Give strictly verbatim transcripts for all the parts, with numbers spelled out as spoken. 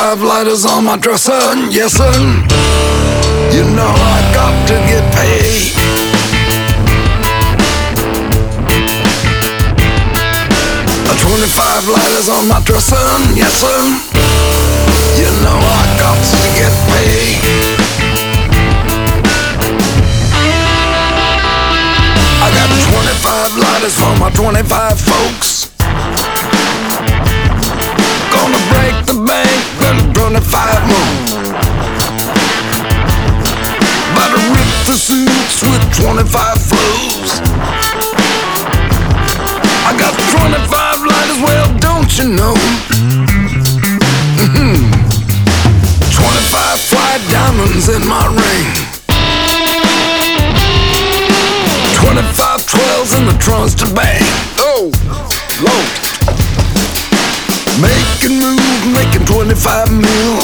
twenty-five lighters on my dresser, yes sir. You know I got to get paid. twenty-five lighters on my dresser, yes sir. You know I got to get paid. I got twenty-five lighters for my twenty-five folks. Gonna break the bank, then twenty-five more. About to rip the suits with twenty-five flows. I got twenty-five lighters, well, don't you know? Mm-hmm. twenty-five fly diamonds in my ring. twenty-five twelves in the trunks to bang. Oh, Lord. Making moves, making twenty-five mil.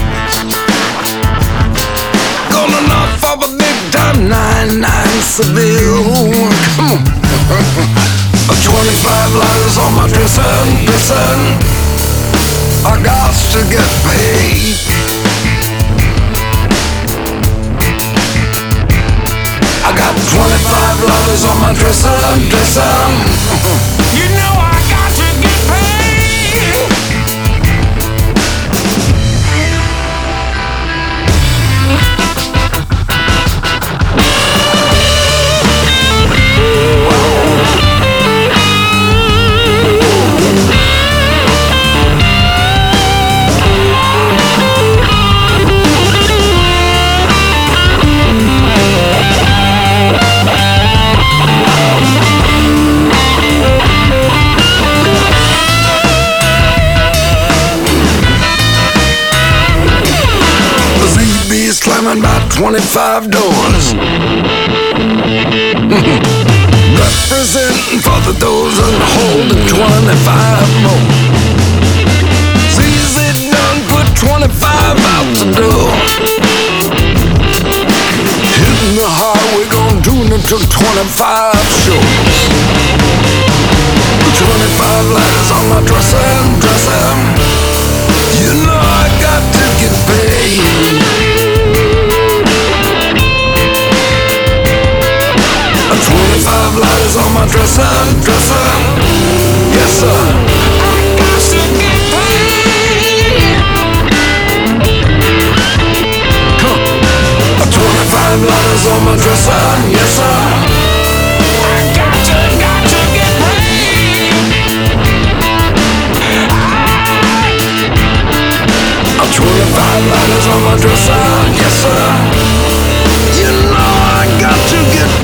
Gonna knock off a big time nine nine Seville. Come on. twenty-five lighters on my dresser, dresser. I got to get paid. I got twenty-five lighters on my dresser, dresser. You know I got to get paid. Slamming about twenty-five doors. Representing for the dozen, holding twenty-five more. It's easy done, put twenty-five out the door. Hitting the highway, gonna do it until twenty-five shows. twenty-five lighters on my dresser, dresser. You know I got to get paid. twenty-five lighters on my dresser, dresser. Yes sir. I got to get paid. Come on. twenty-five lighters on my dresser, yes sir. I got to, got to get paid. I, twenty-five lighters on my dresser, yes sir. You know I got to get paid.